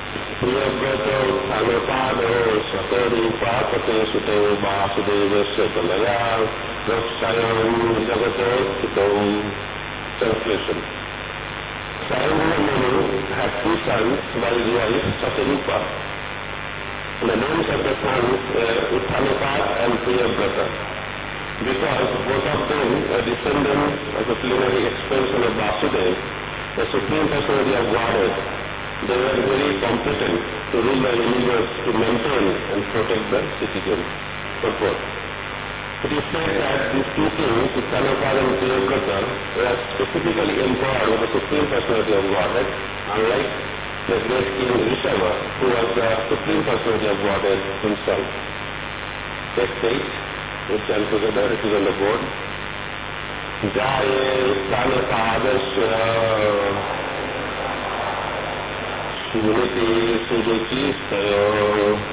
प्रियव्रतो उत्थानपादो शतरूपापते सुतो वासुदेवस्य तनया स्वयं जगतो Translation. Sarvamanu had two sons by his wife Satarupa. The names of the sons were Uttanapad and Priyavrata. Because both of them were descendants of the plenary expansion of Vasudeva, the Supreme Personality of Godhead, they were very competent to rule the universe, to maintain and protect the citizens. Purport. It is said that these two kings, Uttanapad and Priyavrata, were specifically empowered with the Supreme Personality of Godhead, unlike the great king Rishabha, who was the Supreme Personality of Godhead himself. Text 8, we stand together, it is on the board. Jaye Uttanapadasya Suriti Suruchi Stayo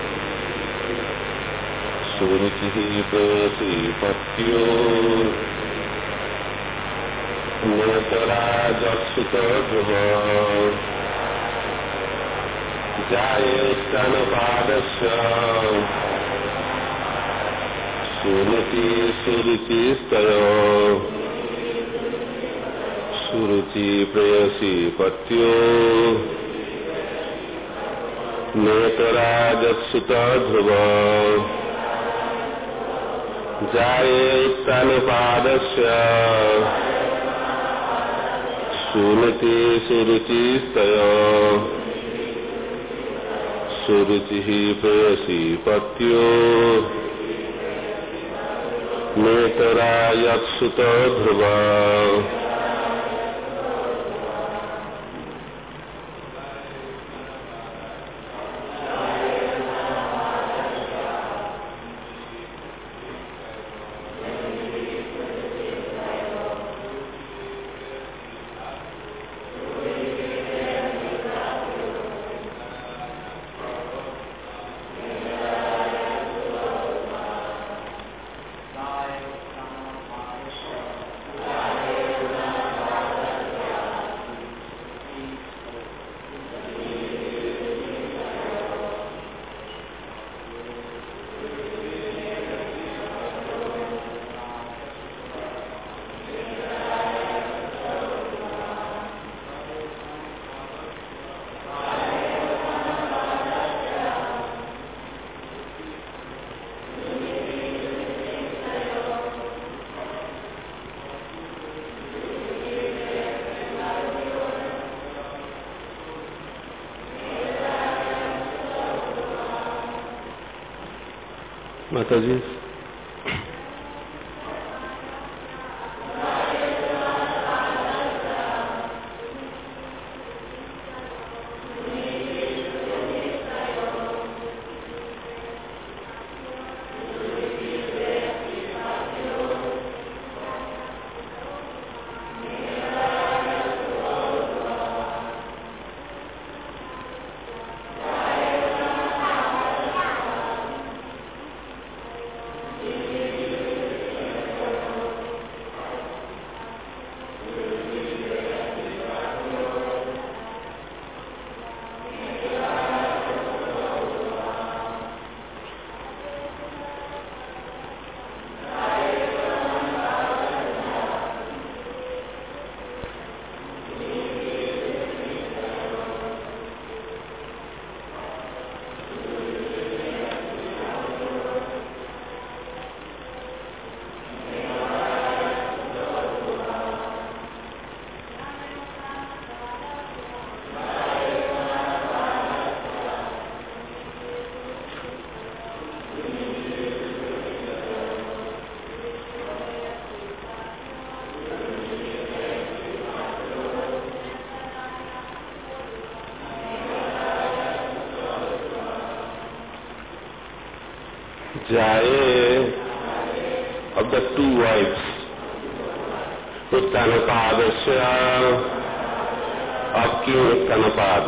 Suriti Prasi Patyo Netara Jaksita Dhruva Jaye Uttanapadasya Suriti Stayo Suriti Prayasi Patyo Netara Jaksita Dhruva Jaye Uttanapadasya Suriti Stayo Suriti Prayasi Patyo Netara Jaksita Dhruva Mataji. Jaye of the two wives, Uttanapadasya of King Uttanapad,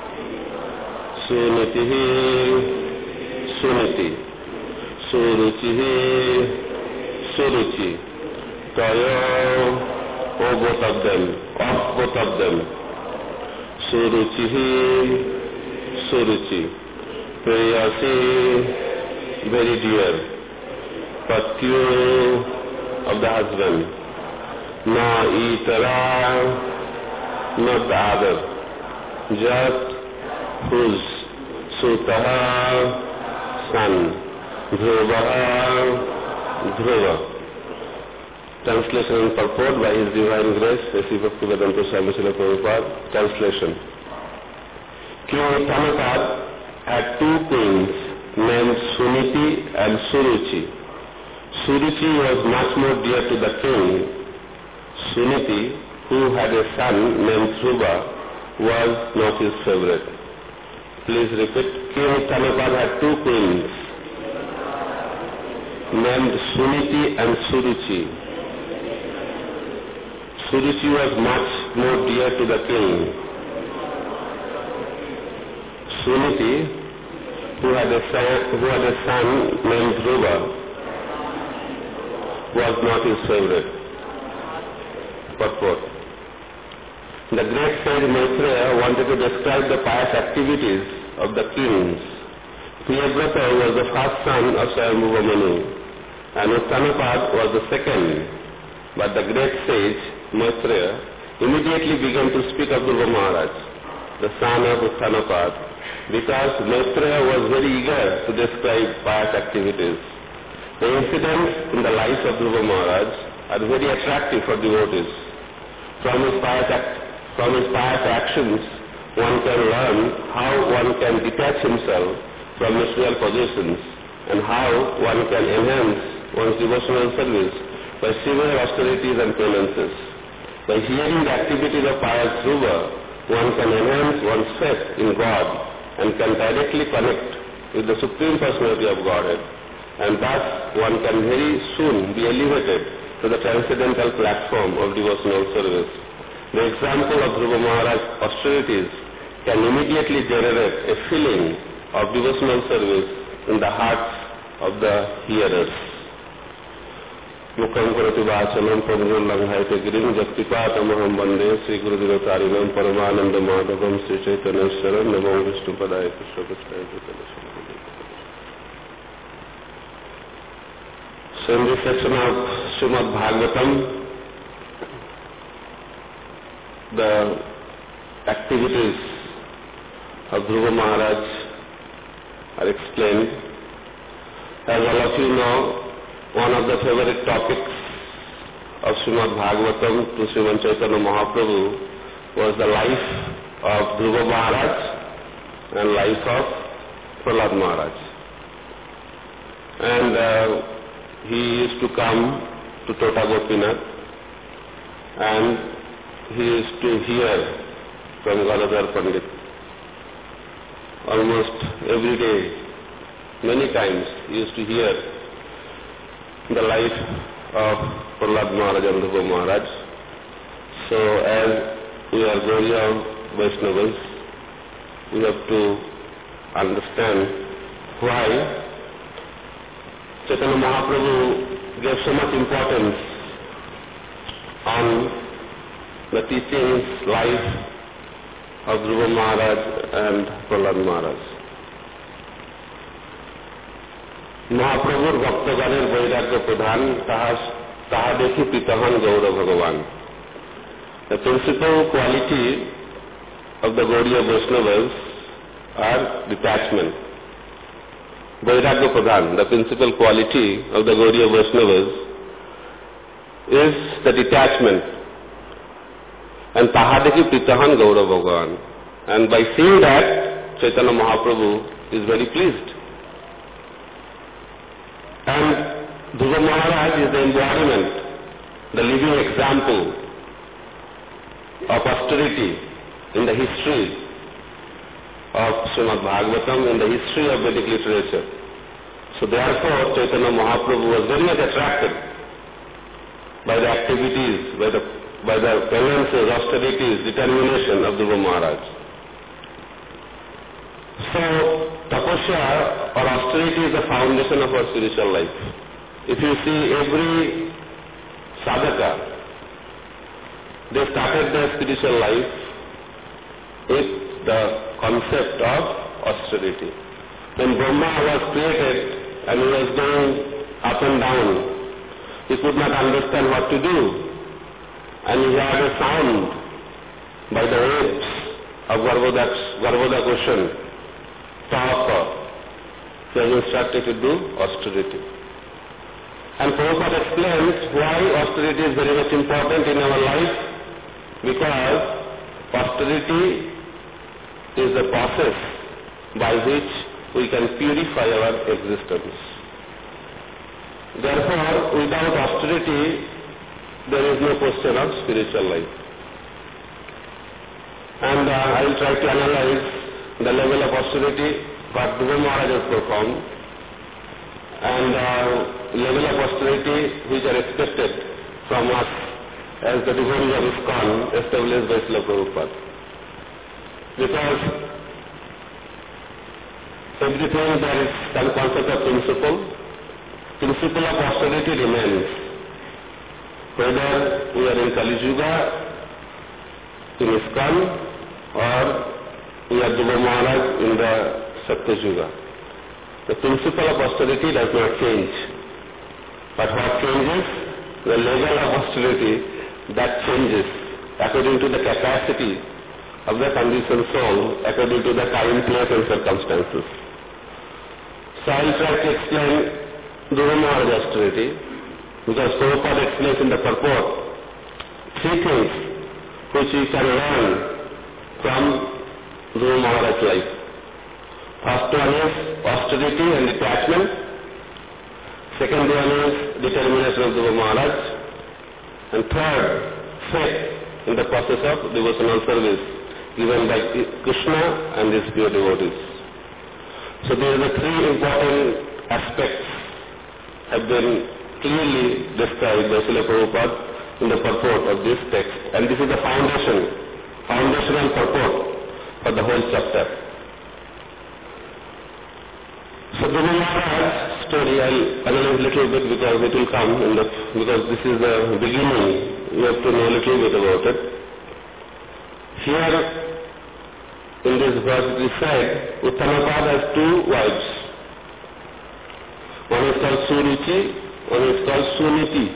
Sunitihi Suniti, Suruchihi Suruchi, Tayo, of both of them, Suruchihi Suruchi. Prayasi, very dear. Patyu, of the husband. Na itara, not the other. Jat, whose. Sutaha, son. Dhruvaha, Dhruva. Translation and purport by His Divine Grace, A.C. Bhaktivedanta Swami Srila Prabhupada. Translation. King Uttanapad had two queens named Suniti and Suruchi. Suruchi was much more dear to the king. Suniti, who had a son named Dhruva, was not his favorite. Please repeat. King Uttanapad had two queens named Suniti and Suruchi. Suruchi was much more dear to the king. Suniti, who had a son named Dhruva, was not his favorite. Purport. The great sage Maitreya wanted to describe the pious activities of the kings. Priyavrata was the first son of Swayambhuva Manu, and Uttanapad was the second. But the great sage Maitreya immediately began to speak of Dhruva Maharaj, the son of Uttanapad, because Maitreya was very eager to describe pious activities. The incidents in the life of Dhruva Maharaj are very attractive for devotees. From his pious actions, one can learn how one can detach himself from material possessions and how one can enhance one's devotional service by severe austerities and penances. By hearing the activities of pious Dhruva, one can enhance one's faith in God and can directly connect with the Supreme Personality of Godhead, and thus one can very soon be elevated to the transcendental platform of devotional service. The example of Dhruva Maharaj's austerities can immediately generate a feeling of devotional service in the hearts of the hearers. Mukham karati vachalam pramudam langhayate girim jaktipatamaham vande Sri Gurudevatharinam Paramananda Madhavam Sri Chaitanyeshwaram Namo Vishnu Padaya Krishna Krishna. So in this section of Srimad Bhagavatam, the activities of Dhruva Maharaj are explained. As all of you know, one of the favorite topics of Srimad Bhagavatam to Sriman Chaitanya Mahaprabhu was the life of Dhruva Maharaj and life of Prahlad Maharaj. And he used to come to Tota Gopinath and he used to hear from Gadadhar Pandit almost every day, many times he used to hear the life of Prahlad Maharaj and Dhruva Maharaj. So as we are Gaudiya Vaishnavas, we have to understand why Chaitanya Mahaprabhu gave so much importance on the teachings, life of Dhruva Maharaj and Prahlad Maharaj. Mahaprabhur Bhaktaganer Vairagya Pradhan Taha Dekhi Pitahan Gaura Bhagavan. The principal quality of the Gaudiya Vaishnavas are detachment. Vairagya Pradhan, the principal quality of the Gaudiya Vaishnavas is the detachment. And Tahadeki Pritahan Gaura Bhagavan. And by seeing that, Chaitanya Mahaprabhu is very pleased. And Dhruva Maharaj is the embodiment, the living example of austerity in the history of Srimad Bhagavatam, in the history of Vedic literature. So therefore, Chaitanya Mahaprabhu was very much attracted by the activities, by the penances, austerities, determination of Dhruva Maharaj. So, tapasya or austerity is the foundation of our spiritual life. If you see every sadhaka, they started their spiritual life with the concept of austerity. When Brahma was created and he was going up and down, he could not understand what to do. And he had a sound by the waves of Garbhodak ocean, Tapa. He was instructed to do austerity. And Prabhupada explains why austerity is very much important in our life, because austerity is the process by which we can purify our existence. Therefore, without austerity, there is no question of spiritual life. And I will try to analyze the level of austerity what Dhruva Maharaj has performed, and level of austerity which are expected from us as the devotees of ISKCON established by Srila Prabhupada. Because everything there is some concept of principle. Principle of austerity remains. Whether we are in Kali Yuga, in ISKCON, or we are Dhruva Maharaj in the Satya Yuga. The principle of austerity does not change. But what changes? The level of austerity, that changes according to the capacity of the conditioned soul, according to the time, place and circumstances. So I will try to explain Dhruva Maharaj austerity, because Prabhupada explains in the purport three things which we can learn from Dhruva Maharaj's life. First one is austerity and detachment. Second one is determination of Dhruva Maharaj. And third, faith in the process of devotional service given by Krishna and his pure devotees. So these are the three important aspects have been clearly described by Srila Prabhupada in the purport of this text. And this is the foundational purport for the whole chapter. So Dhruva Maharaj's story I'll analyze a little bit because it will come because this is the beginning. You have to know a little bit about it. Here in this verse it is said, Uttanapad has two wives. One is called Suruchi, one is called Suniti.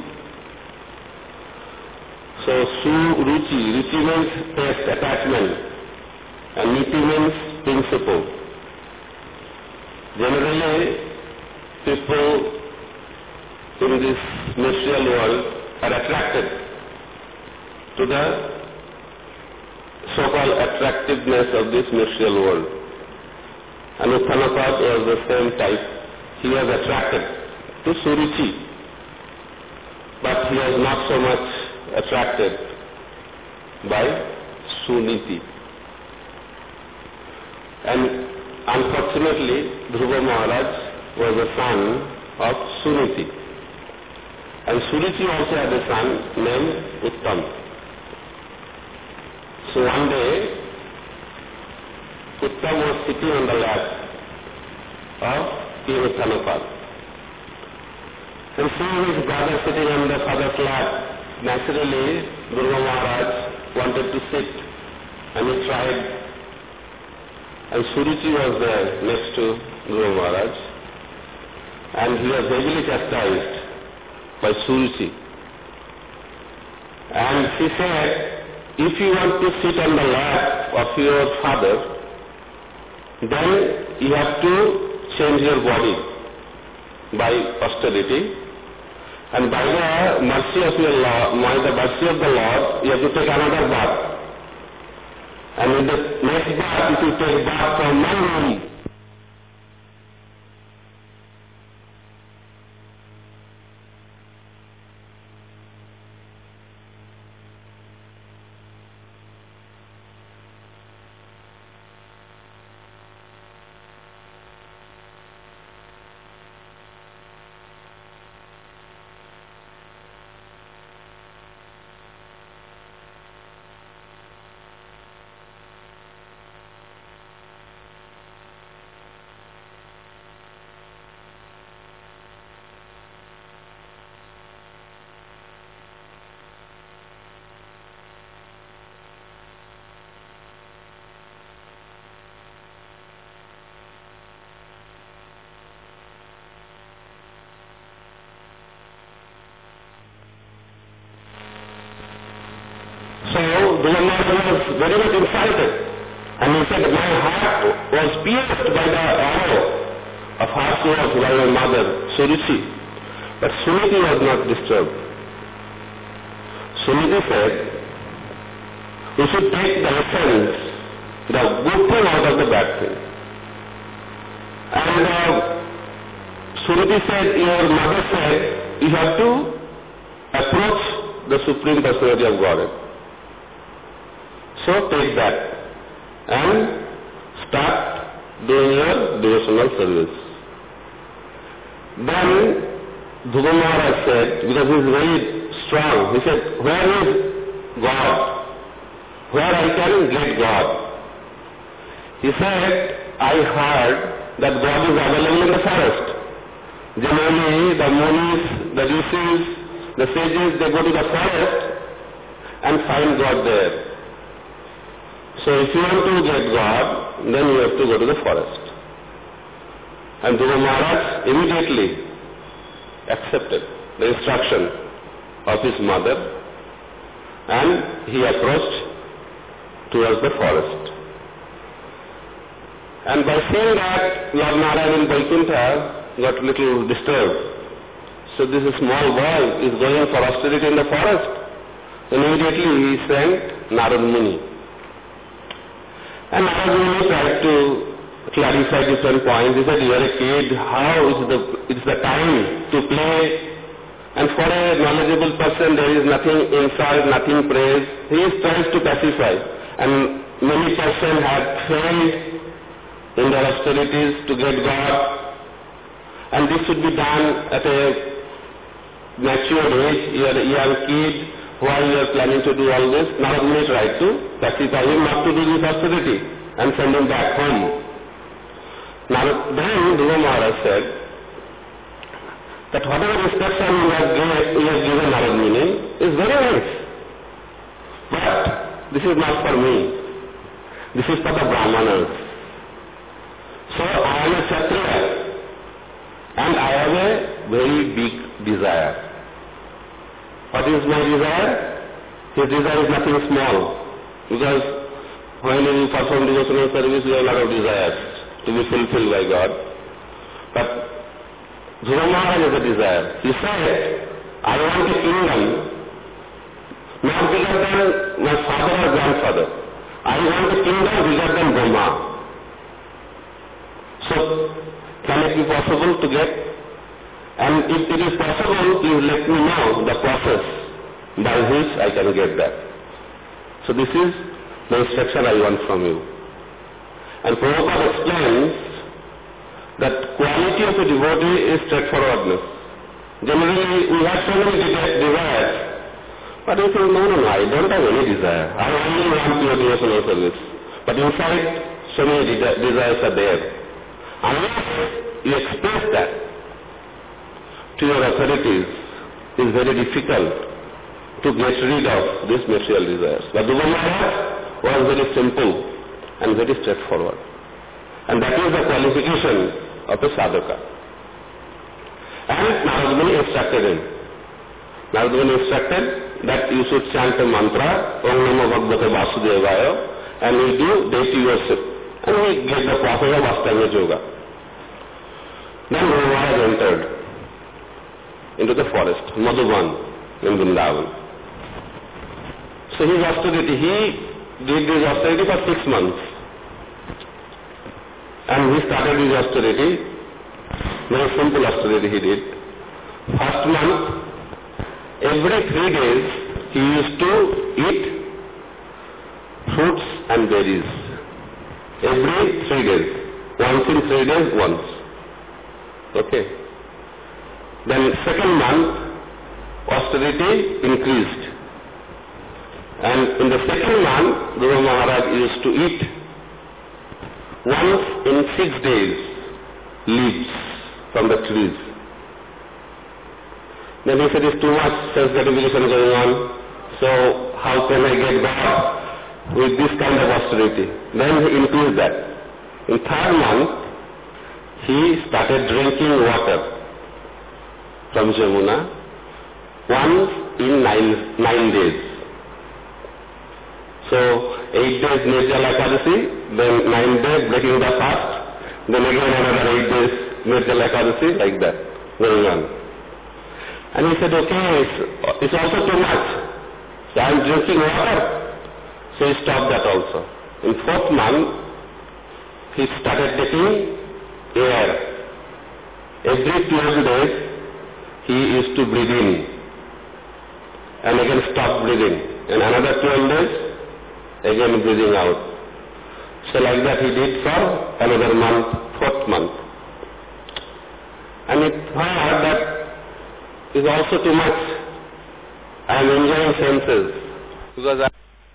So Suruchi, Ruchi means taste, attachment, and Niti means principle. Generally, people in this material world are attracted to the so-called attractiveness of this material world. And Uttanapad was the same type. He was attracted to Suruchi, but he was not so much attracted by Suniti. And unfortunately, Dhruva Maharaj was the son of Suniti. And Suruchi also had a son named Uttam. So one day, Uttam was sitting on the lap of King Uttanapad. And seeing his brother sitting on the father's lap, naturally, Dhruva Maharaj wanted to sit, and he tried. And Suruchi was there next to Dhruva Maharaj, and he was heavily chastised by Suruchi. And she said, if you want to sit on the lap of your father, then you have to change your body by austerity, and by the mercy of your Lord, by the mercy of the Lord, you have to take another bath. And in the next bath, if you take bath from one room, Dhruva Maharaj was very much insulted. And he said, my heart was pierced by the arrow of harsh words by my mother, Suruchi. But Suniti was not disturbed. Suniti said, we should take the essence, the good thing out of the bad thing. And Suniti said, your mother said, you have to approach the Supreme Personality of Godhead. So take that and start doing your devotional service. Then Dhruva Maharaj said, because he is very strong, he said, where is God? Where I can get God? He said, I heard that God is available in the forest. Generally, the munis, the rishis, the sages, they go to the forest and find God there. So if you want to get God, then you have to go to the forest. And Dhruva Maharaj immediately accepted the instruction of his mother and he approached towards the forest. And by seeing that, Lord Narayan in Vaikuntha got a little disturbed. So this small boy is going for austerity in the forest. Immediately he sent Narad Muni. And Narad Muni tried to clarify different points. He said, you are a kid, how is the time to play? And for a knowledgeable person, there is nothing insult, nothing praise. He tries to pacify. And many persons have failed in their austerities to get God. And this should be done at a mature age. You are a young kid. Why you are planning to do all this? Narad Muni tried to pacify him not to do this austerity and send him back home. Then Dhruva Maharaj said that whatever instruction you have given Narad Muni is very nice. But this is not for me. This is for the Brahmanas. So I am a Kshatriya and I have a very big desire. What is my desire? His desire is nothing small. Because when you perform devotional service, you have a lot of desires to be fulfilled by God. But Dhruva Maharaj has a desire. He said, I want a kingdom not bigger than my father or grandfather. I want a kingdom bigger than Brahma. So, can it be possible to get? And if it is possible, please let me know the process by which I can get that. So this is the instruction I want from you. And Prabhupada explains that quality of a devotee is straightforwardness. Generally, we have so many desires, but you think, no, I don't have any desire. I only want your devotional service. But inside, so many desires are there. Unless you express that to your authorities, it is very difficult to get rid of these material desires. But Dhruva Maharaj was very simple and very straightforward. And that is the qualification of a sadhaka. And Narad Muni instructed him. Narad Muni instructed that you should chant a mantra, Om Namo Bhagavate Vasudevaya, and we do deity worship. And we get the process of Ashtanga Yoga. Then Dhruva Maharaj entered into the forest, Madhuban in Vrindavan. So his austerity, he did his austerity for 6 months. And he started his austerity, very simple austerity he did. First month, every 3 days, he used to eat fruits and berries. Every 3 days. Once in 3 days, once. Okay. Then second month, austerity increased. And in the second month, Dhruva Maharaj used to eat once in 6 days leaves from the trees. Then he said, it's too much sense gratification going on, so how can I get God with this kind of austerity? Then he increased that. In third month, he started drinking water from Jamuna once in 9 days. So 8 days Nirjala Ekadasi, then 9 days breaking the fast, then again another 8 days Nirjala Ekadasi, like that, going on. And he said, okay, it's also too much. So I am drinking water. So he stopped that also. In 4th month, he started taking air. Every 12 days, he used to breathe in. And again stop breathing. And another 12 days, again breathing out. So like that he did for another month, 4th month. And it heard that is also too much. I am enjoying senses. Because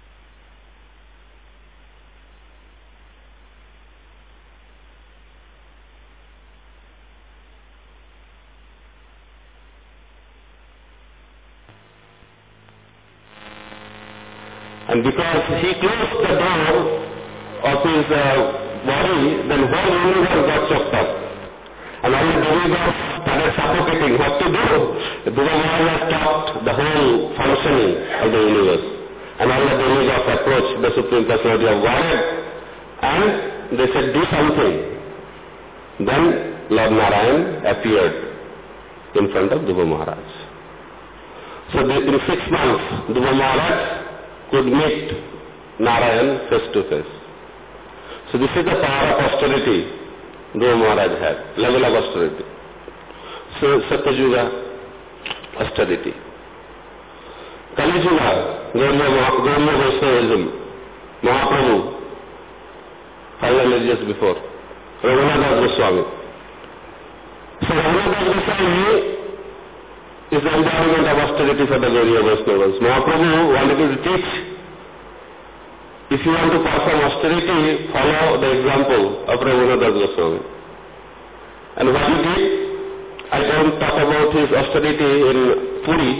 and because he closed the door of his body, then whole universe got choked up. And all the demigods started suffocating. What to do? The Dhruva Maharaj stopped the whole functioning of the universe. And all the demigods approached the Supreme Personality of Godhead and they said, do something. Then Lord Narayan appeared in front of Dhruva Maharaj. So in 6 months, Dhruva Maharaj could meet Narayan face to face. So this is the power of austerity Dhruva Maharaj had, level of austerity. So Satyuga, austerity. Kali Yuga, Gauriya Vaishnavism, Mahaprabhu, 500 years before, Raghunath Goswami. So Raghunath Goswami is the embodiment of austerity for the Gauriya Vaishnavas. Mahaprabhu wanted to teach, if you want to perform austerity, follow the example of Raghunath Goswami. And what he did, I don't talk about his austerity in Puri,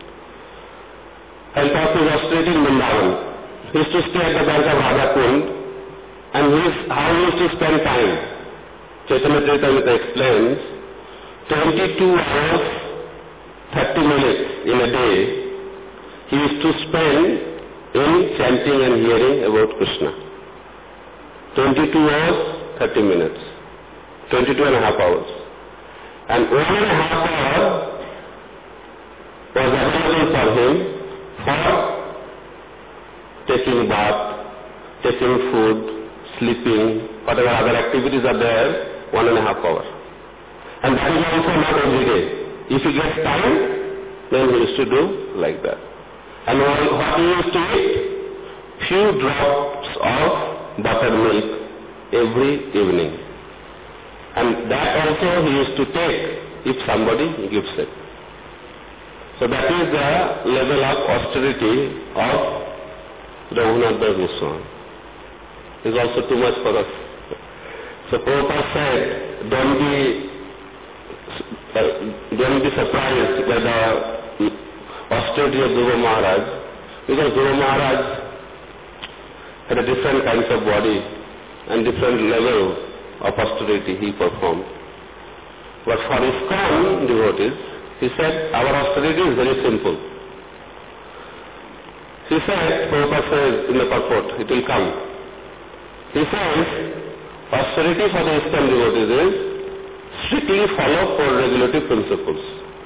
I'll talk his austerity in Vrindavan. He used to stay at the bank of Radhakund, and how he used to spend time. Chaitanya Charitamrita explains, 22 hours, 30 minutes in a day, he used to spend in chanting and hearing about Krishna. 22 hours, 30 minutes. 22 and a half hours. And 1.5 hours was available for him for taking bath, taking food, sleeping, whatever other activities are there, 1.5 hours. And that is also not every day. If he gets time, then he used to do like that. And what he used to eat? Few drops of buttermilk every evening. And that also he used to take if somebody gives it. So that is the level of austerity of Raghunath Goswami. It is also too much for us. So Prabhupada said, don't be surprised by the austerity of Dhruva Maharaj, because Dhruva Maharaj had a different kinds of body and different level of austerity he performed. But for ISKCON devotees, he said, our austerity is very simple. He said, Prabhupada says in the purport, it will come. He says, austerity for the ISKCON devotees is strictly follow 4 regulative principles.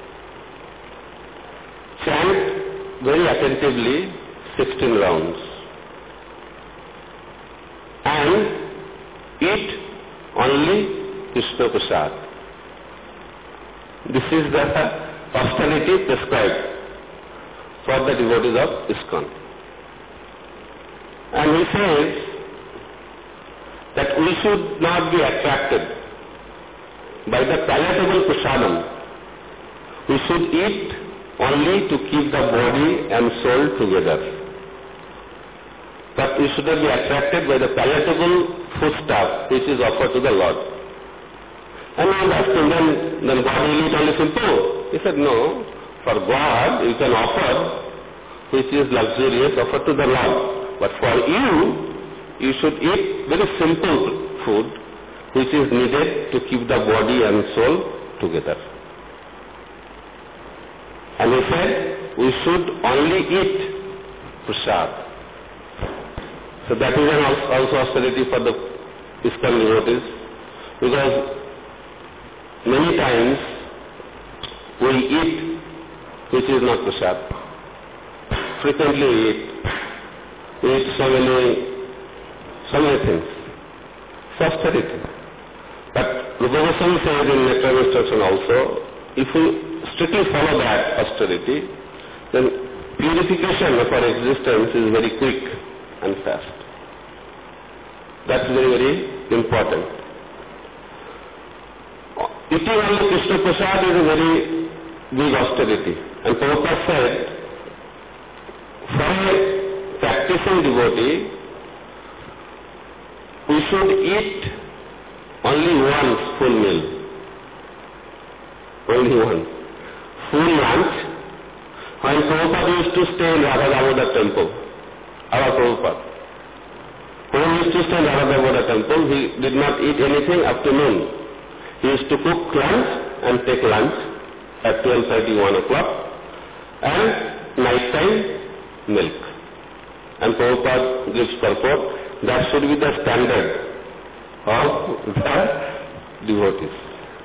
Chant very attentively 16 rounds. And eat only Krishna Prasad. This is the austerity prescribed for the devotees of ISKCON. And he says that we should not be attracted by the palatable prasadam. We should eat only to keep the body and soul together. But we should not be attracted by the palatable foodstuff which is offered to the Lord. And I asked him, then God will eat only simple. He said, no, for God you can offer which is luxurious, offer to the Lord. But for you should eat very simple food which is needed to keep the body and soul together. And he said, we should only eat prasad. So that is also austerity for the ISKCON devotees, because many times we eat which is not prasad. Frequently we eat so many things. It's austerity. But Rupa Goswami says in Nectar instruction also, if we strictly follow that austerity, then purification of our existence is very quick and fast. That's very, very important. Eating only Krishna Prasad is a very big austerity. And Prabhupada said, for a practicing devotee, we should eat only one full meal. Only one. Full lunch. When Prabhupada used to stay in Radha Damodar temple, our Prabhupada, when he used to stay in Radha Damodar temple, he did not eat anything up to noon. He used to cook lunch and take lunch at 12:30, 1 o'clock, and night time milk. And Prabhupada gives purport that should be the standard of the devotees.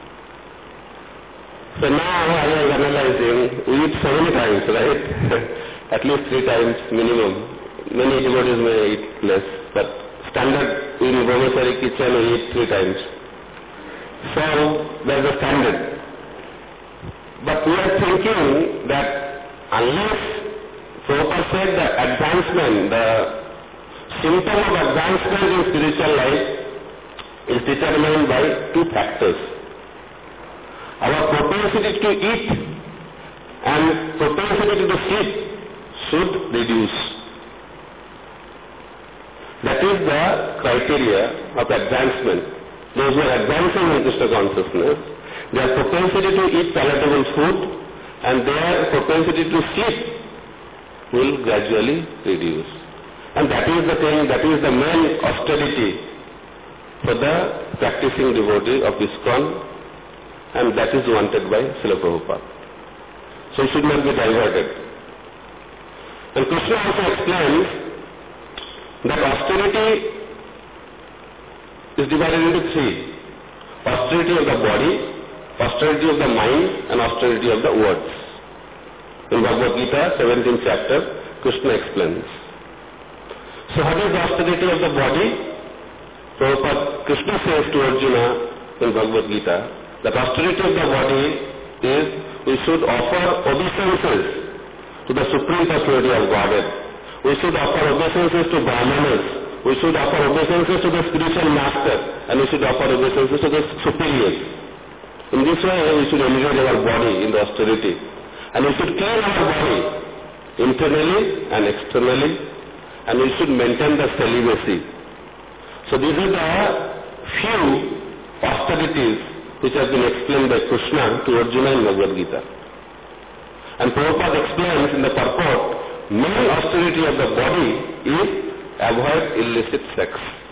So now I was analyzing, we eat so many times, right? At least 3 times minimum. Many devotees may eat less, but standard in Brahmachari kitchen we eat 3 times. So there's a standard. But we are thinking that unless Prabhupada said the advancement, the symptom of advancement in spiritual life is determined by 2 factors. Our propensity to eat and propensity to sleep should reduce. That is the criteria of advancement. Those who are advancing in Krishna consciousness, their propensity to eat palatable food and their propensity to sleep will gradually reduce. And that is the thing, that is the main austerity for the practicing devotee of ISKCON, and that is wanted by Srila Prabhupada. So it should not be diverted. And Krishna also explains that austerity is divided into 3. Austerity of the body, austerity of the mind, and austerity of the words. In Bhagavad Gita, 17th chapter, Krishna explains. So what is the austerity of the body? Prabhupada, Krishna says to Arjuna in Bhagavad Gita, the austerity of the body is we should offer obeisances to the Supreme Personality of Godhead. We should offer obeisances to Brahmanas. We should offer obeisances to the spiritual master. And we should offer obeisances to the superiors. In this way, we should engage our body in the austerity. And we should clean our body internally and externally. And we should maintain the celibacy. So these are the few austerities which have been explained by Krishna to Arjuna in Bhagavad Gita. And Prabhupada explains in the purport, main austerity of the body is avoid illicit sex.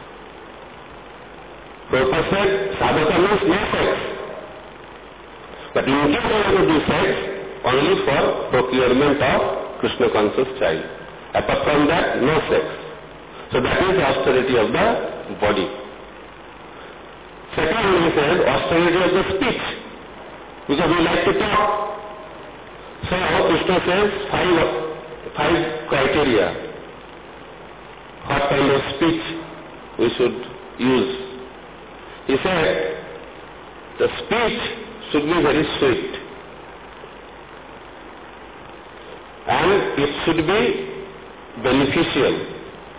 Prabhupada said, sadhaka means no sex. But in case you have to do sex, only for procurement of Krishna conscious child. Apart from that, no sex. So that is the austerity of the body. Second, he says, austerity of the speech, because we like to talk. So Krishna says 5 criteria. What kind of speech we should use. He said, the speech should be very sweet. And it should be beneficial.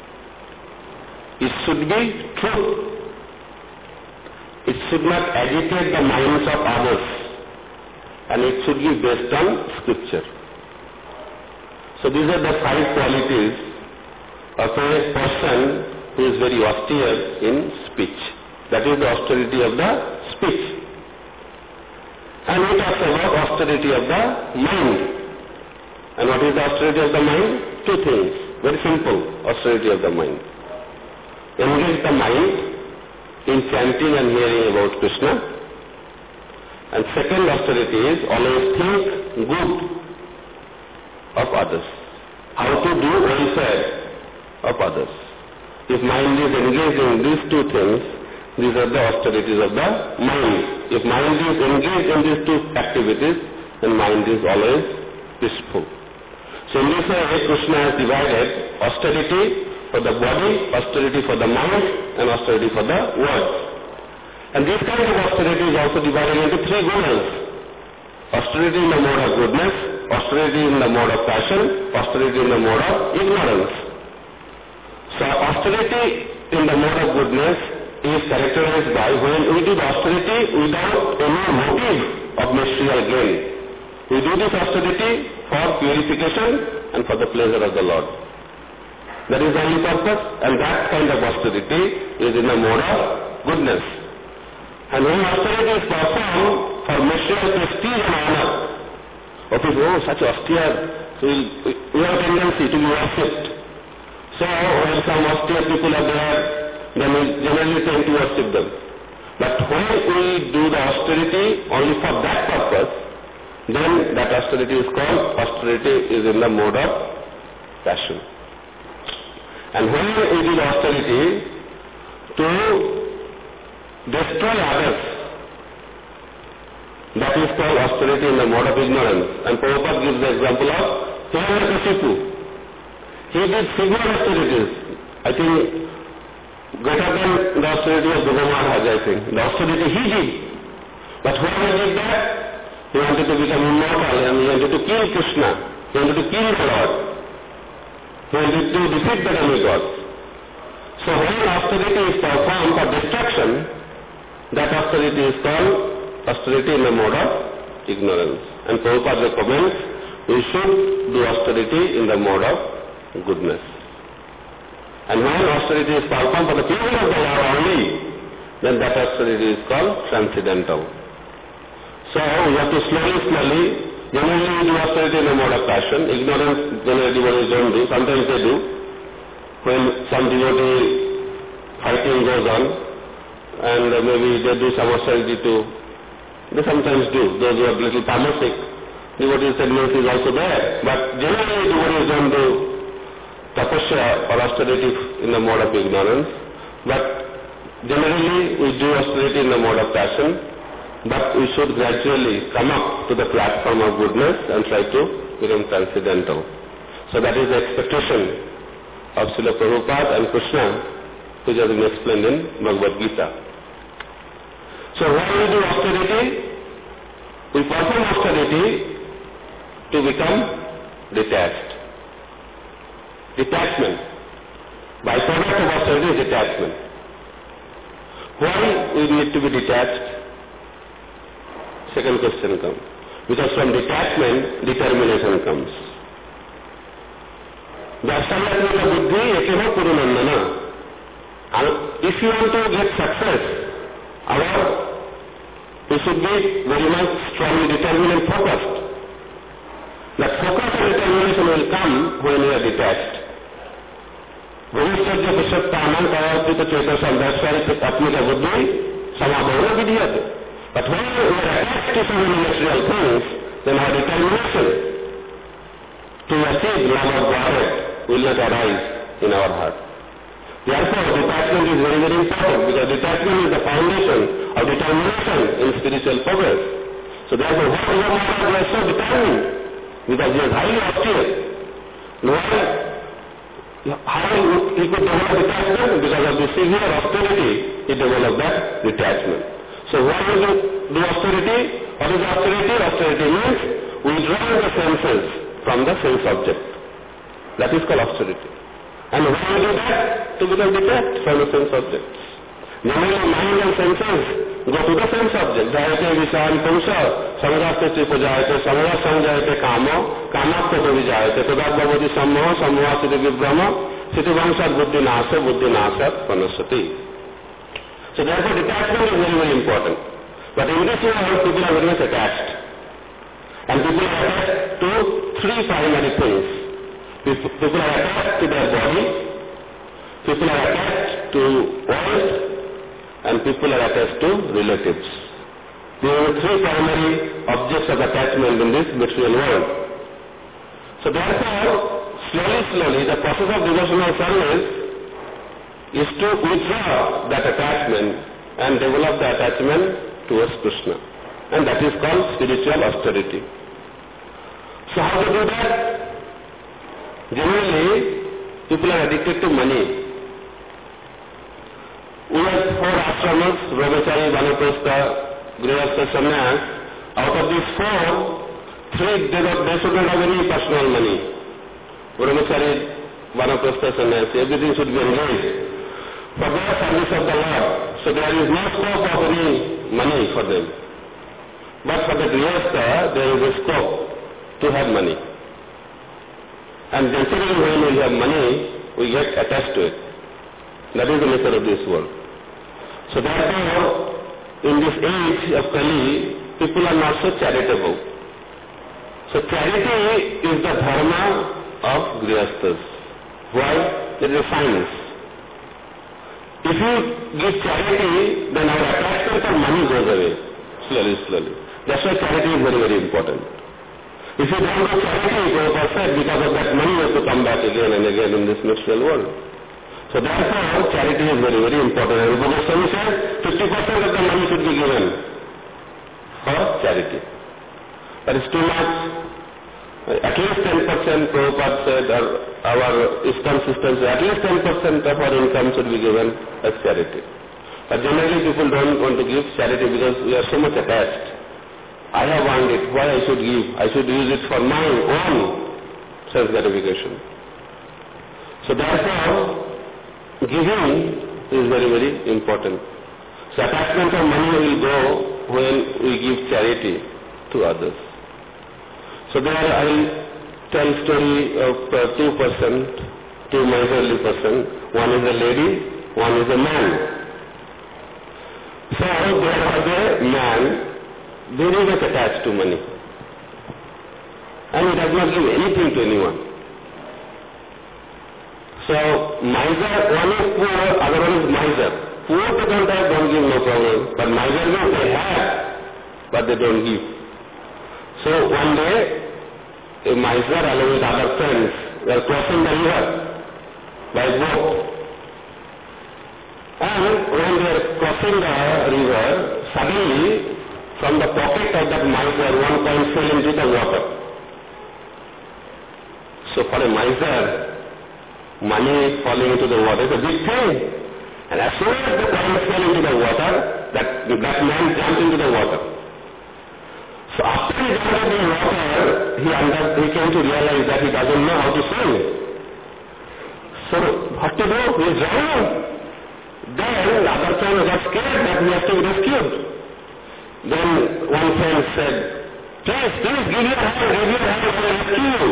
It should be true. It should not agitate the minds of others, and it should be based on scripture. So these are the 5 qualities of a person who is very austere in speech. That is the austerity of the speech. And we talk about austerity of the mind. And what is the austerity of the mind? 2 things. Very simple austerity of the mind. Engage the mind in chanting and hearing about Krishna. And second austerity is always think good of others. How to do welfare of others. If mind is engaged in these two things, these are the austerities of the mind. If mind is engaged in these two activities, then mind is always peaceful. So in this way, Krishna has divided austerity for the body, austerity for the mind, and austerity for the words. And this kind of austerity is also divided into three gunas. Austerity in the mode of goodness, austerity in the mode of passion, austerity in the mode of ignorance. So austerity in the mode of goodness is characterized by when we do the austerity without any motive of material gain. We do this austerity for purification and for the pleasure of the Lord. That is the only purpose, and that kind of austerity is in the mode of goodness. And when austerity is performed for material prestige and honor, or people, oh, such austere, so we have a tendency to be worshipped. So when some austere people are there, then we generally tend to worship them. But when we do the austerity only for that purpose, then that austerity is called austerity is in the mode of passion. And when we do the austerity to destroy others, that is called austerity in the mode of ignorance. And Prabhupada gives the example of Hiranyakashipu. He did severe austerities. I think greater than the austerity of Guru Maharaj, I think. The austerity he did. But when he did that, he wanted to become immortal and he wanted to kill Krishna. He wanted to kill the Lord. He wanted to defeat the demigods. So when austerity is performed for destruction, that austerity is called austerity in the mode of ignorance. And Prabhupada recommends we should do austerity in the mode of goodness. And when austerity is performed for the pleasure of the Lord only, then that austerity is called transcendental. So we have to slowly, generally we do austerity in the mode of passion. Ignorance, generally devotees don't do. Sometimes they do. When some devotee fighting goes on, and maybe they do some austerity too. They sometimes do. Those who are little tamasic, devotees' tendency is also there. But generally devotees don't do tapasya or austerity in the mode of ignorance, but generally we do austerity in the mode of passion, but we should gradually come up to the platform of goodness and try to become transcendental. So that is the expectation of Srila Prabhupada and Krishna, which has been explained in Bhagavad Gita. So when we do austerity, we perform austerity to become detached. Detachment. Byproduct of austerity is detachment. Why we need to be detached? Second question comes. Because from detachment, determination comes. Darshanatmika buddhi ekeho purunandana. If you want to get success, we should be very much strongly determined and focused. That focus and determination will come when we are detached. भविष्य पुरुषोत्तानं कवचित चेतस अंधस्वरित आत्मिक बुद्धि समाधान विधीयते. But when we are attached to some material things, then our determination to achieve love of Godhead will not arise in our heart. Therefore, detachment is very, very important, because detachment is the foundation of determination in spiritual progress. So therefore, why Guru Maharaj was so determined? Because he was highly austere. How he could develop detachment? Because of the severe austerity, he developed that detachment. So why do we do austerity? What is austerity? Austerity means withdrawing the senses from the sense object. That is called austerity. And why do we do that? To become detached from the sense objects. Normally mind and senses go to the sense object. Jayate vishan purusha, samgaste tripujayate, samga sanjayate kamo, kamakta vijayate, tadat bhavati sammoha, sammoha siddhi vibrama, siddhi vangshat buddhi nasat panasati. So therefore detachment is very, very important. But in this world, people are very much attached. And people are attached to three primary things. People are attached to their body, people are attached to wealth, and people are attached to relatives. These are the three primary objects of attachment in this material world. So therefore, slowly, the process of devotional service is to withdraw that attachment and develop the attachment towards Krishna. And that is called spiritual austerity. So how to do that? Generally, people are addicted to money. We have 4 ashramas, Brahmachari, Vanaprastha, Grihastha, Sannyas. Out of these 4, 3 they should not have any personal money. Brahmachari, Vanaprastha, Sannyas, everything should be engaged for the service of the Lord. So there is no scope of any money for them. But for the Grihastha, there is a scope to have money. And naturally when we have money, we get attached to it. That is the nature of this world. So therefore, in this age of Kali, people are not so charitable. So charity is the dharma of Grihasthas. Why? There is a science. If you give charity, then our attachment for money goes away, slowly. That's why charity is very, very important. If you don't do charity, Prabhupada said, because of that money you have to come back again and again in this material world. So therefore, charity is very, very important. And Rupa Goswami said, 50% of the money should be given for charity. That is too much. At least 10%, Prabhupada said, our ISKCON system said, at least 10% of our income should be given as charity. But generally people don't want to give charity because we are so much attached. I have earned it, why I should give? I should use it for my own self-gratification. So therefore, giving is very, very important. So attachment of money will go when we give charity to others. So there I will tell story of 2 miserly person. One is a lady, one is a man. So there was a man very much attached to money. And he does not give anything to anyone. So miser, one is poor, other one is miser. Poor they don't have, don't give, no problem. But miser means they have, but they don't give. So one day, a miser along with other friends were crossing the river by boat. And when they were crossing the river, suddenly from the pocket of that miser, one coin fell into the water. So for a miser, money falling into the water is a big thing. And as soon as the coin fell into the water, that man jumped into the water. So after he jumped into the water, he came to realize that he doesn't know how to swim. So what to do? He is drowning. Then the other friend got scared that he has to be rescued. Then one friend said, please give your hand, I will rescue you.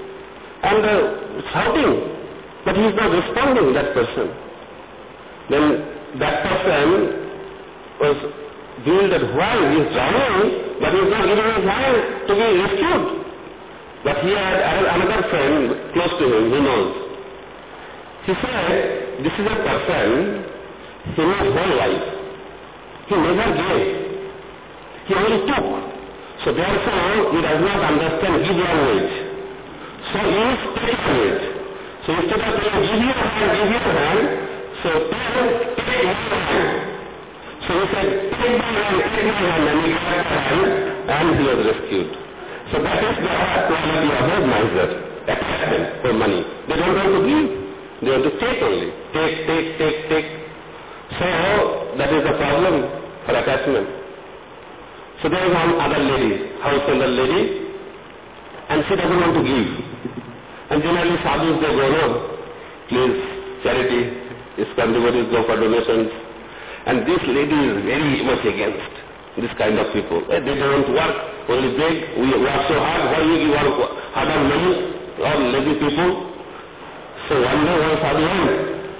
And shouting, but he is not responding, that person. Then that person was bewildered, why? He is drowning, but he is not giving his hand to be rescued. But he had another friend close to him, he knows. He said, this is a person, he knows whole life. He never gave. He only took. So therefore, he does not understand give language. So he is take language. So instead of saying give your hand, so take my hand. So he said, take my hand, and he got the hand, and he was rescued. So that is the quality of a miser, attachment for money. They don't want to give. They want to take only. Take. So that is the problem for attachment. So there is one other lady, householder lady, and she doesn't want to give. And generally sadhus, they go, no, please, charity, ISKCON devotees go for donations. And this lady is very much against this kind of people. They don't work, only beg, we work so hard, why you give hard money, all lazy people. So one day one sadhu went,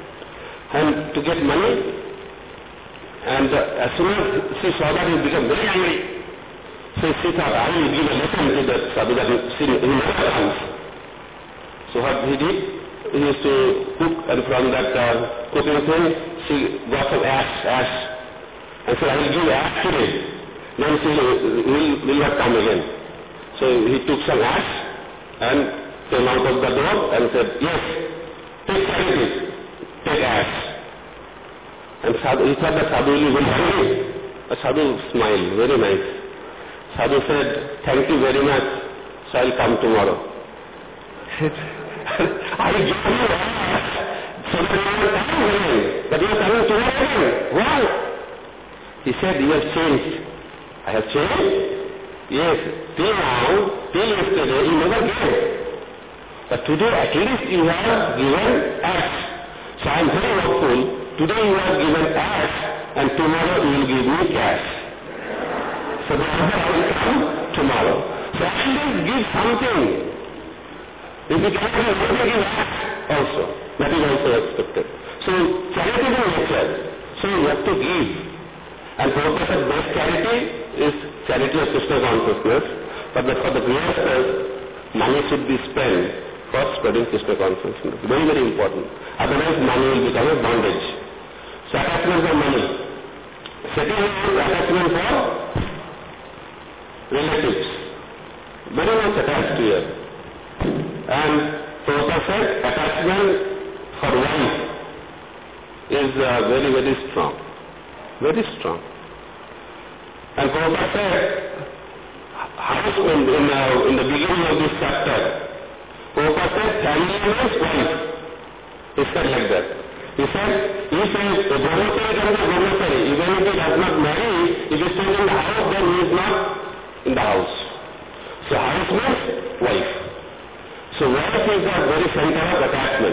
and to get money, and as soon as she saw that, he became very angry. So she thought, I will give a lesson to that sadhu that he never comes. So what he did, he used to cook, and from that cooking thing, she got some ash, and said, I will give ash today. Then she will not come again. So he took some ash, and came out of the door, and said, yes, take charity, take ash. And Sadhu, he thought that Sadhu will be very angry. But Sadhu smiled, very nice. Sadhu said, thank you very much, so I'll come tomorrow. He said, I gave you ask, so that you are coming again, but you are coming tomorrow again. Why? He said, you have changed. I have changed? Yes, till now, till yesterday, you never gave. But today, at least you have given X. So I am very hopeful. Today you have given X, and tomorrow you will give me cash. So therefore I will come tomorrow. So at least give something. If you cannot give X also, that is also expected. So charitable nature. So you have to give. And Prabhupada said best charity is charity of Krishna consciousness. But for the Grihasthas, money should be spent for spreading Krishna consciousness. Very, very important. Otherwise money will become a bondage. So attachment for money. Second is attachment for relatives. Very much attached to you. And Prabhupada said attachment for wife is very, very strong. Very strong. And Prabhupada said, in the beginning of this chapter, Prabhupada said, family means wife. He said like that. He said, if a brahmachari comes to brahmachari, even if he does not marry, if he stays in the house, then he is not in the house. So house means wife. So wife is the very center of attachment.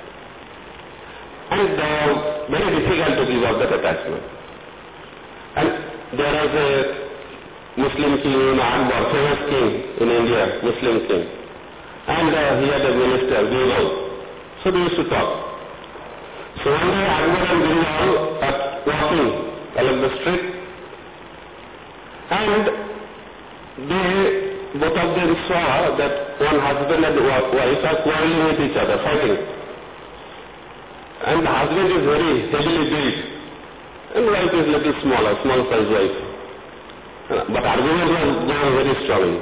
And very difficult to give up that attachment. And there was a Muslim king, Akbar, famous king in India, Muslim king. And he had a minister, Birbal. So they used to talk. So one day Akbar and Birbal are walking along the street, and both of them saw that one husband and wife are quarreling with each other, fighting. And the husband is very heavily built, and wife is little smaller, small size wife. But argument was going very strongly.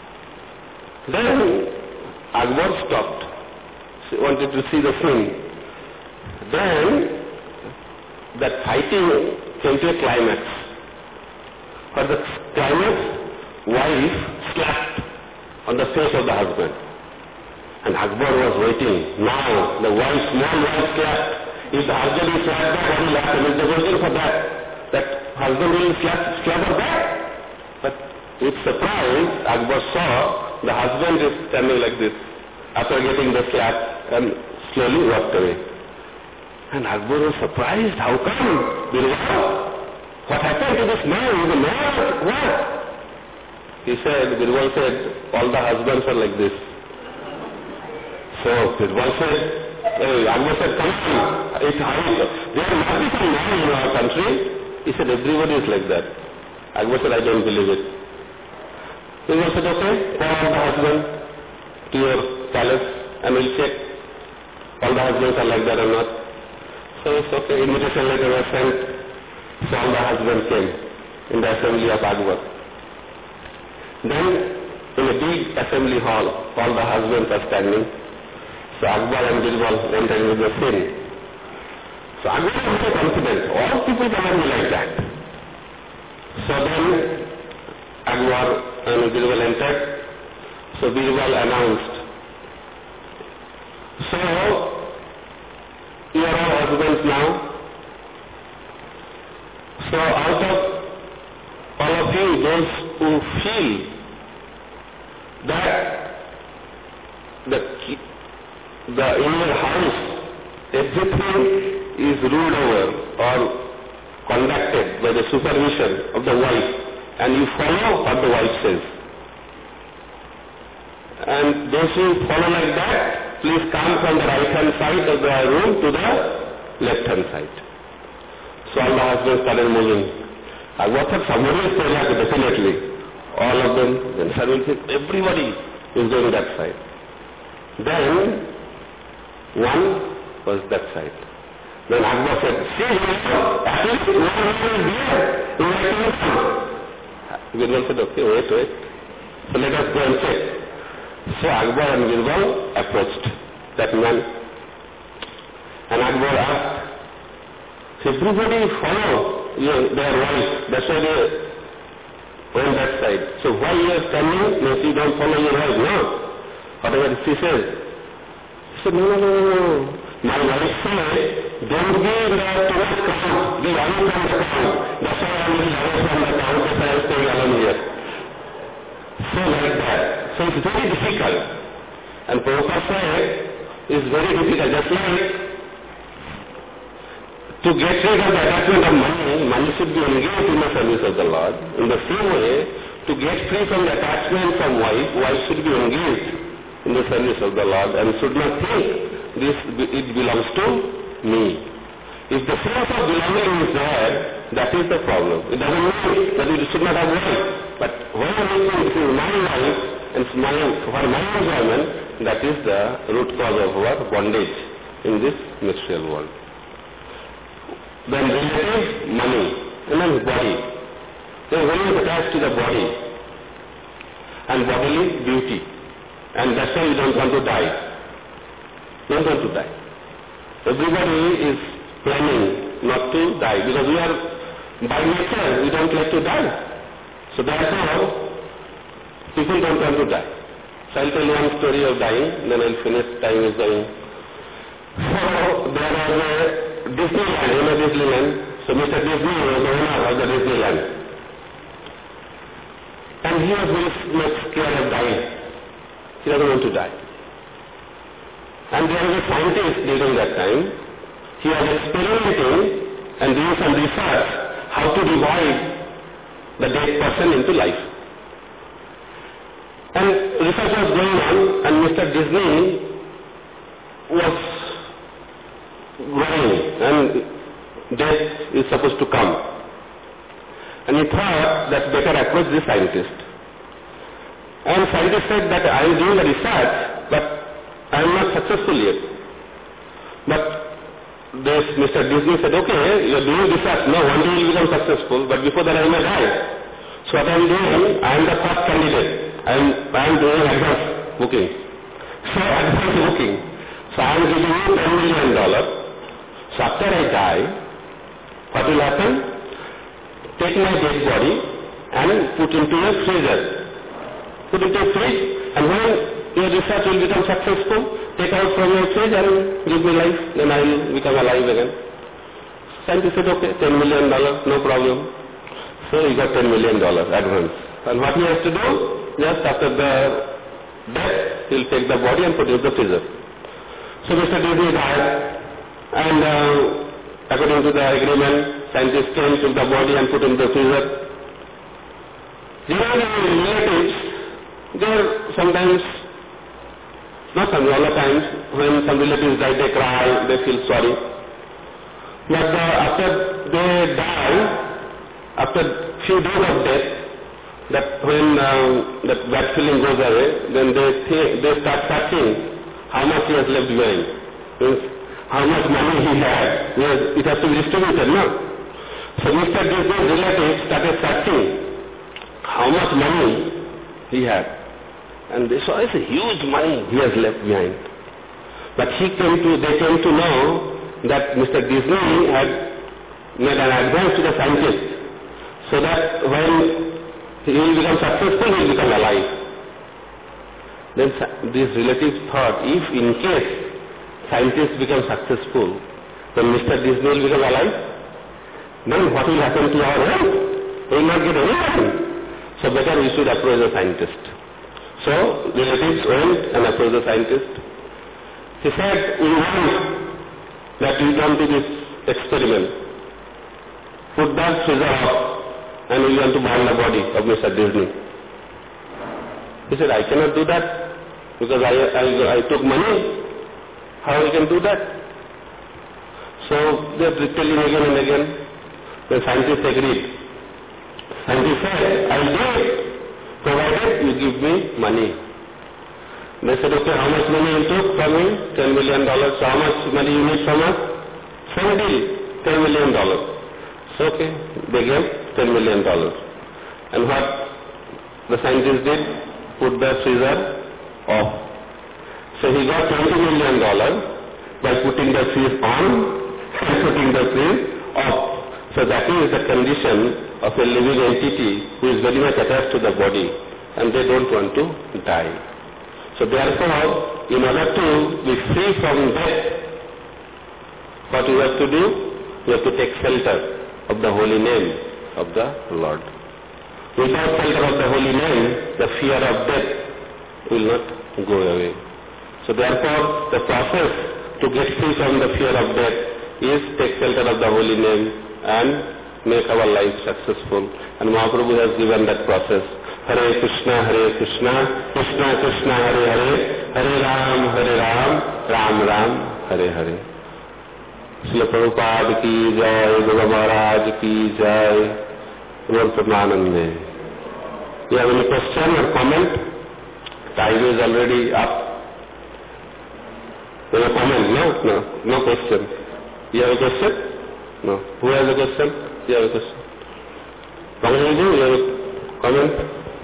Then Akbar stopped. She wanted to see the scene. Then that fighting came to a climax. For the climax, wife slapped on the face of the husband. And Akbar was waiting. Now the wife, small wife slapped. If the husband is slapped back, what will happen? Is the waiting for that? That husband will slap her back. But with surprise, Akbar saw the husband is standing like this after getting the slap and slowly walked away. And Akbar was surprised. How come? Birbal, what happened to this man? He's a man. What? He said, Birbal said, all the husbands are like this. So Birbal said, Akbar said, come on. There must be some man in our country. He said, everybody is like that. Akbar said, I don't believe it. Birbal said, okay, call all the husbands to your palace and we'll check all the husbands are like that or not. So it's okay, invitation letter was sent. So all the husbands came in the assembly of Akbar. Then in a big assembly hall, all the husbands are standing. So Akbar and Birbal went into the scene. So Akbar was so confident. All people cannot be like that. So then Akbar and Birbal entered. So Birbal announced, so you are all husbands now. So out of all of you, those who feel that in your house everything is ruled over or conducted by the supervision of the wife, and you follow what the wife says. And those who follow like that, please come from the right hand side of the room to the left hand side. So all the husbands started moving. I thought somebody is going like definitely. All of them, then suddenly everybody is going that side. Then one was that side. Then Akbar said, see, at least one is here. Birbal said, okay, wait. So let us go and check. So Akbar and Birbal approached that man. And Akbar asked, So everybody follow their wife. That's why they went that side. So why you are standing? No, you don't follow your wife. No. Whatever she says. He said, no. My wife said, don't be in the tourist crowd. Be away from the crowd. That's why I'm away from the crowd. That's why I'm staying alone here. So like that. So it's very difficult. And Prabhupada said, it's very difficult. Just like to get rid of the attachment of money should be engaged in the service of the Lord. In the same way, to get free from the attachment from wife should be engaged in the service of the Lord and should not think it belongs to me. If the sense of belonging is there, that is the problem. It doesn't mean that it should not have wife. But when I think this is my life and for my enjoyment, that is the root cause of our bondage in this material world. Then relative money, and then body. Then when you attach to the body and bodily beauty, and that's why you don't want to die. Don't want to die. Everybody is planning not to die because we are, by nature, we don't like to die. So therefore, people don't want to die. So I'll tell you one story of dying, then I'll finish. Time is dying. So there was a Disneyland, Disneyland. So Mr. Disney was the owner of the Disneyland. And he was very much scared of dying. He doesn't want to die. And there was a scientist during that time. He was experimenting and doing some research how to revive the dead person into life. And research was going on, and Mr. Disney was growing, and death is supposed to come. And he thought that better approach the scientist. And scientist said that I am doing the research, but I am not successful yet. But this Mr. Disney said, okay, you are doing research, no, one day you will become successful, but before that I may die. So what I am doing, I am the first candidate. I am doing advance booking. So advance booking. So I am giving you $10 million. So after I die, what will happen? Take my dead body and put into a freezer. Put into a fridge, and when your research will become successful, take out from your fridge and give me life, then I will become alive again. Scientist said, okay, $10 million, no problem. So he got $10 million advance. And what he has to do? Just after the death, he will take the body and put it in the freezer. So Mr. Disney died, and according to the agreement, scientists came, took the body and put in the freezer. Generally, relatives, they are sometimes, not some, all the times, when some relatives die, they cry, they feel sorry. But after they die, after few days of death, that when that bad feeling goes away, then they start searching how much he has left behind. Means how much money he had. It has to be distributed, no? So Mr. Disney's relatives started searching how much money he had. And they saw it's a huge money he has left behind. But they came to know that Mr. Disney had made an advance to the scientist, so that when he will become successful, he will become alive. Then these relatives thought, if in case scientists become successful, then Mr. Disney will become alive, then what will happen to our health? We will not get anything. So better we should approach the scientist. So relatives went and approached the scientist. He said, we want that you come to this experiment. Put that freezer off, and we want to burn the body of Mr. Disney. He said, I cannot do that because I took money. How I can do that? So they are telling again and again. The scientist agreed. Scientist said, I'll do it, provided you give me money. They said, okay, how much money you took from me? $10 million. So how much money you need from us? Same deal, $10 million. So okay, they gave $10 million. And what the scientist did? Put the freezer off. So he got $20 million by putting the freeze on and putting the freeze of. So that is the condition of a living entity who is very much attached to the body and they don't want to die. So therefore, in order to be free from death, what you have to do? You have to take shelter of the holy name of the Lord. Without shelter of the holy name, the fear of death will not go away. So therefore, the process to get free from the fear of death is take shelter of the holy name and make our life successful. And Mahaprabhu has given that process. Hare Krishna, Krishna Krishna, Hare Hare, Hare Ram, Ram Ram, Hare Hare. Srila Prabhupada ki jai, Guru Maharaj ki jai, Lord Pramanande. You have any question or comment? Time is already up. You have a comment? No question. You have a question? No. Who has a question? You have a question. Ramanuji, you have a comment?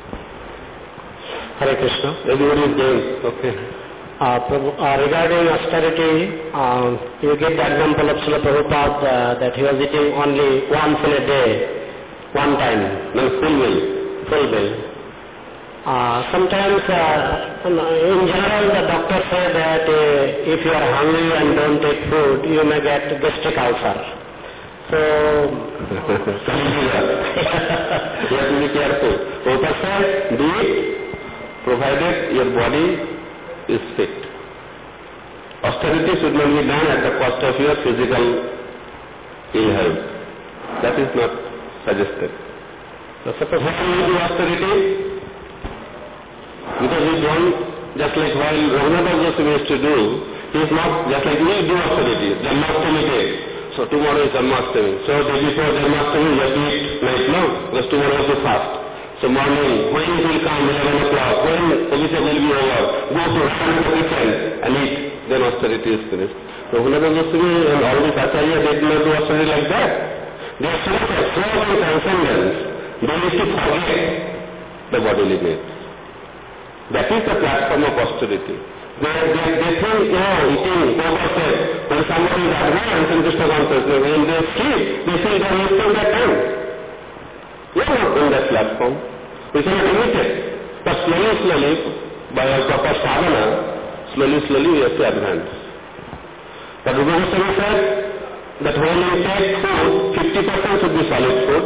Hare Krishna. Everybody is going. Okay. Regarding austerity, you give the example of Srila Prabhupada that he was eating only once in a day, one time. No, full meal. Sometimes, in general, the doctors say that if you are hungry and don't take food, you may get gastric ulcer. So, you have to be careful. Prabhupada said, do it, provided your body is fit. Austerity should not be done at the cost of your physical ill health. That is not suggested. So suppose how do you do austerity? Because we don't, just like while Raghunath Goswami used to do, he is not, just like we do austerity, Janmashtami day. So tomorrow is Janmashtami. So day before Janmashtami you have to eat night, no? Because tomorrow is to fast. So morning, when it will come, 11 o'clock, when Abhishek will be over, go to the kitchen and eat, then austerity is finished. Raghunath Goswami and all these Acharya, they did not do austerity like that. They are so much absorbed in transcendence, they used to forget the bodily needs. That is the platform of austerity. They think, eating, Prabhupada said, when somebody is advanced in Krishna consciousness, when they sleep, they feel they are wasting their time. We are not in that platform. We cannot imitate. But slowly, by our proper sadhana, slowly we have to advance. But Rupa Goswami said that when you take food, 50% should be solid food,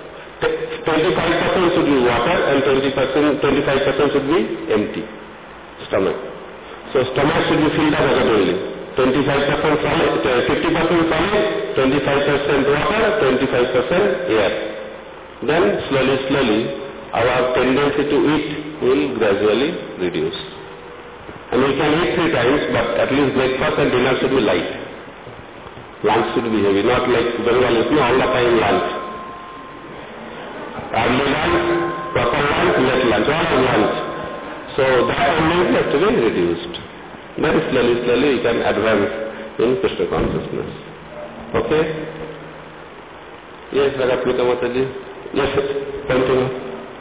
25% should be water, and 25% should be empty stomach. So stomach should be filled up accordingly. 25% solid, 50% solid, 25% water, 25% air. Then slowly, our tendency to eat will gradually reduce. And we can eat 3 times, but at least breakfast and dinner should be light. Lunch should be heavy, not like Bengalis, no, all the time lunch. Early lunch, proper lunch, late lunch, all lunch. So that tendency has to be reduced. Then slowly we can advance in Krishna consciousness. Okay? Yes, Ragatmika Mataji. Yes, continue.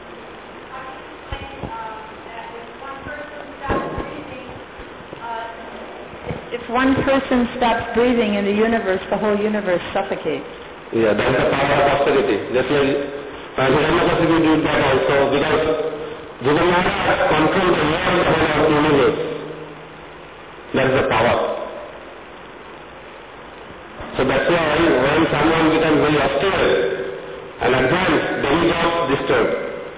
If one person stops breathing in the universe, the whole universe suffocates. Yeah, that's the power of austerity. Just like Hiranyagashipu did that also, because Jagannatha controlled the whole universe. That's the power. So that's why when someone becomes very austere and advanced, then he gets disturbed.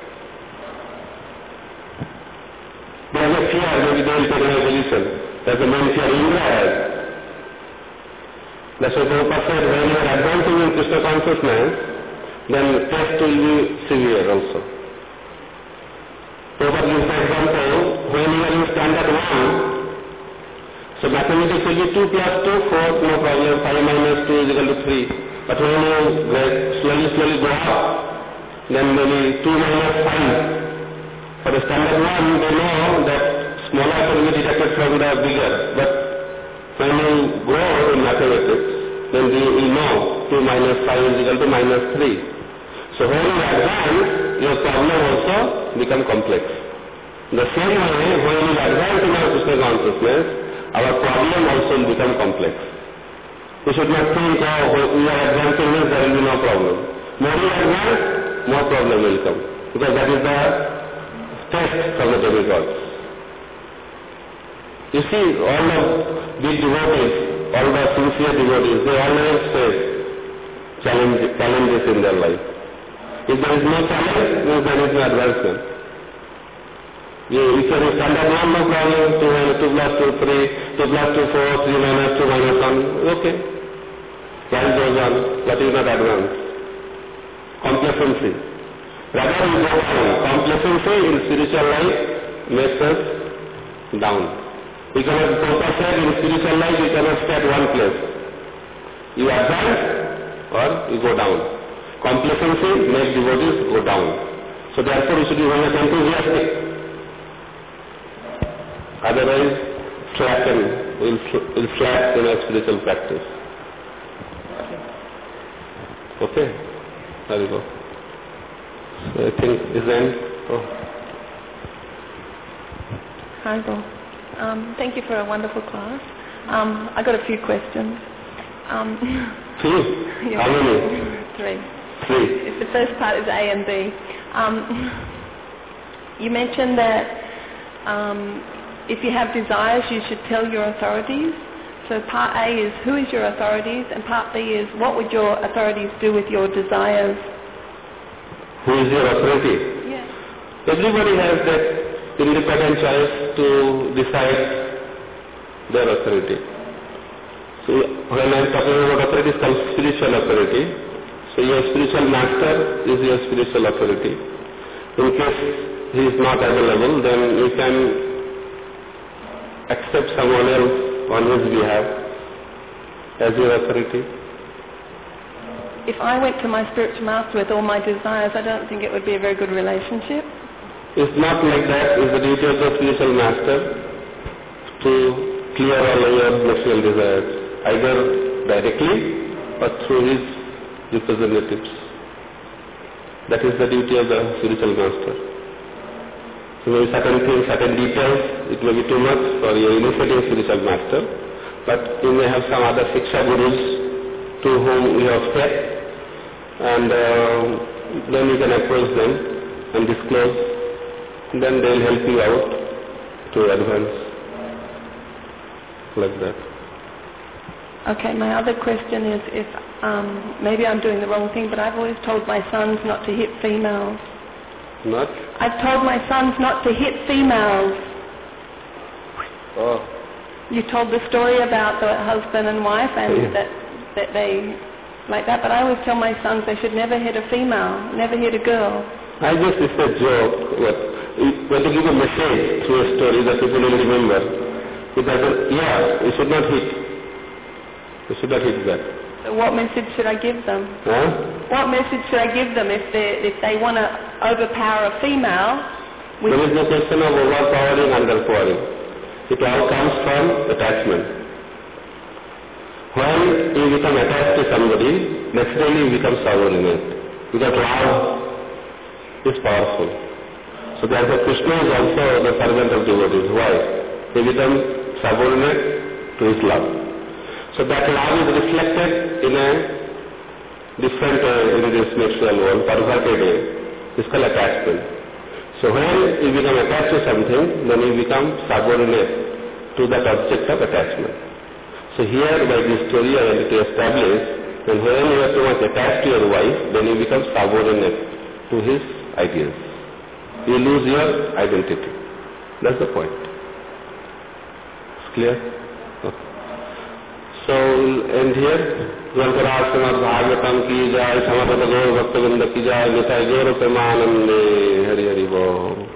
There is a fear, maybe they will take an evolution. That's the main fear Indra has. That's why Prabhupada said, when you are advancing in Krishna consciousness, then test will be severe also. Prabhupada gives the example, when you are in standard 1, so mathematics will be 2 plus 2, 4, no problem, 5 minus 2 is equal to 3. But when you slowly go up, then maybe 2 minus 5. For the standard 1, they know that smaller can be detected from the bigger. But when you grow in mathematics, then you know 2 minus 5 is equal to minus 3. So when you advance, your problem also become complex. The same way, when you advance in our Krishna consciousness, our problem also will become complex. You should not think, oh, we are advancing this, there will be no problem. More you advance, more problem will come. Because that is the test for the demigods. You see, all the big devotees, all the sincere devotees, they always face challenges in their life. If there is no challenge, then there is no advancement. If there is standard one, no problem, 2 plus 2, 3, 2 plus 2, 4, 3 minus 2 minus 1, okay. Life goes on, but is not advanced. Complacency. Rather we go down. Complacency in spiritual life makes us down. We cannot focus in spiritual life, we cannot stay at one place. You advance or you go down. Complacency makes devotees go down. So therefore we should be very enthusiastic. Otherwise, slacken, will slack in our spiritual practice. Okay? There you go. So I think is the end. Oh. Hi, Bob. Thank you for a wonderful class. I got a few questions. Three? How many? Three. The first part is A and B. You mentioned that if you have desires, you should tell your authorities. So part A is who is your authorities, and part B is what would your authorities do with your desires? Who is your authority? Yes. Everybody has that independent choice to decide their authority. So when I am talking about authority, it's called spiritual authority. So your spiritual master is your spiritual authority. In case he is not available, then you can accept someone else on his behalf as your authority. If I went to my spiritual master with all my desires, I don't think it would be a very good relationship. It's not like that. It's the duty of the spiritual master to clear all your material desires, either directly or through his representatives. That is the duty of the spiritual master. So maybe certain things, certain details, it may be too much for your initiating spiritual master, but you may have some other Shiksha gurus to whom you have faith, and then you can approach them and disclose. Then they will help you out to advance like that. Okay, my other question is if maybe I'm doing the wrong thing, but I've always told my sons not to hit females. Not? I've told my sons not to hit females. Oh. You told the story about the husband and wife and that they like that, but I always tell my sons they should never hit a female, never hit a girl. I guess it's a joke. When to give a message through a story that people will remember. It doesn't, you should not hit. You should not hit that. So what message should I give them? Huh? What message should I give them if they want to overpower a female? There is no question of overpowering, underpowering. It all comes from attachment. When you become attached to somebody, naturally you become subordinate. Because love is powerful. So therefore Krishna is also the servant of devotees. Why? He becomes subordinate to his love. So that love is reflected in a different in this material world, perverted way. It's called attachment. So when you become attached to something, then you become subordinate to that object of attachment. So here by this story I want to establish that when you are too much attached to your wife, then you become subordinate to his ideas. You lose your identity. That's the point. It's clear? Okay. So we'll end here. Grantaraj Srimad Bhagavatam ki jai, Samarata Gaur Bhakta Vrinda ki jai, Nitai Gaur Premanande, Hari Hari Bol.